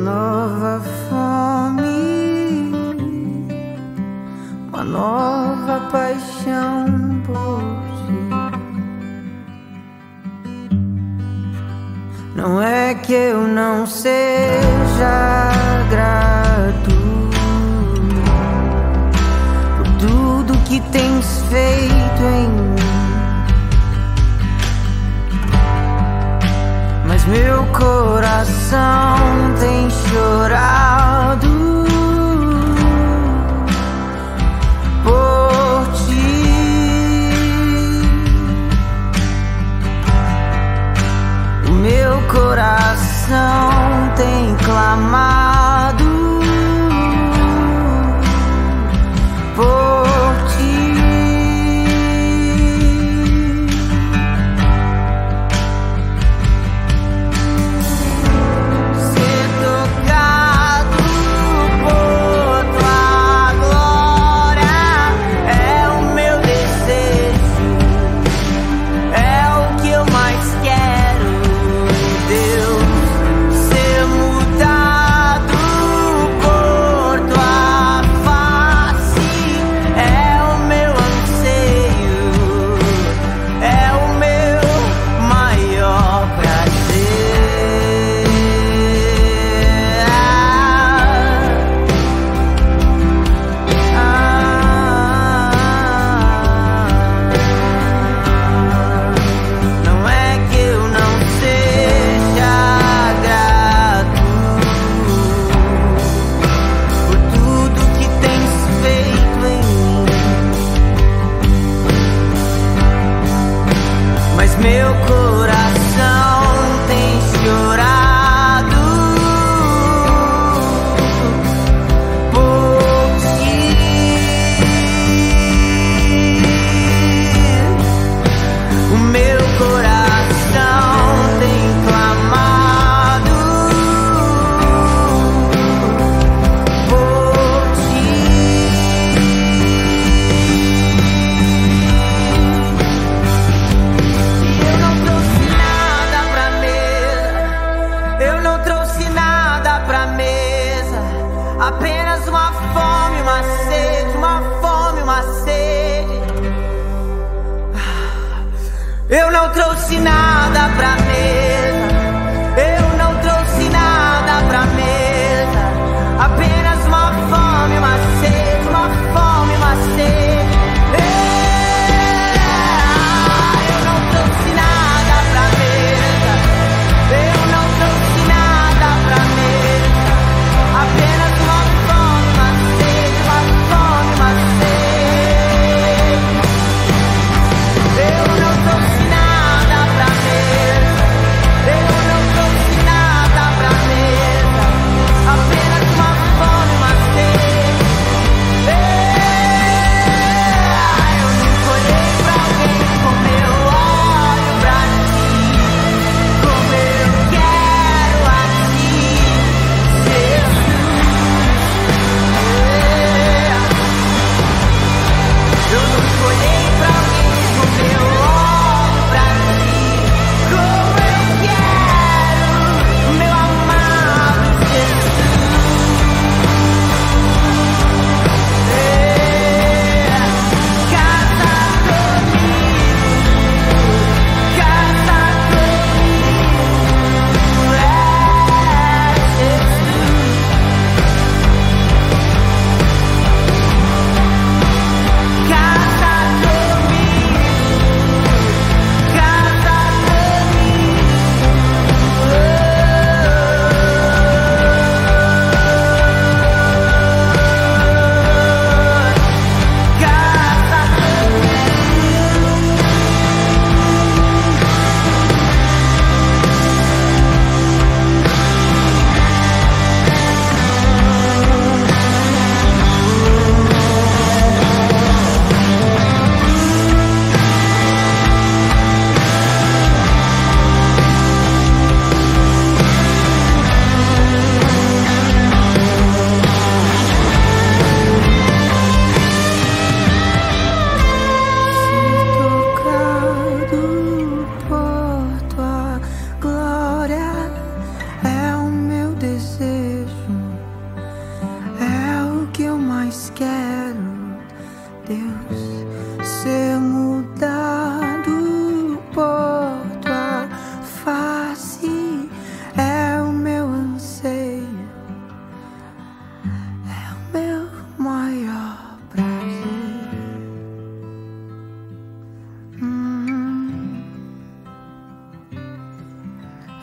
nova fome, uma nova paixão por ti. Não é que eu não seja grato por tudo que tens feito em mim, mas meu coração tem chorado por ti. O meu coração tem clamado por ti. Ser tocado por tua glória é o meu desejo, é o que eu mais quero, Deus. Ser mudado por tua face é o meu anseio, é o meu maior prazer. Não é que eu não seja grato por tudo que tens feito em mim, mas meu coração tem chorado por ti. O meu coração tem clamado por ti. Eu não trouxe nada pra mesa, eu não trouxe nada pra mesa, apenas uma fome, uma sede, uma fome, uma sede. Eu não trouxe nada pra mesa, eu não trouxe nada pra mesa, apenas uma fome, uma sede, uma fome, uma sede. Eu não trouxe nada pra mesa, eu não trouxe nada pra mesa, apenas uma fome, uma sede, uma fome, uma sede. Eu não trouxe nada pra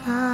Ah.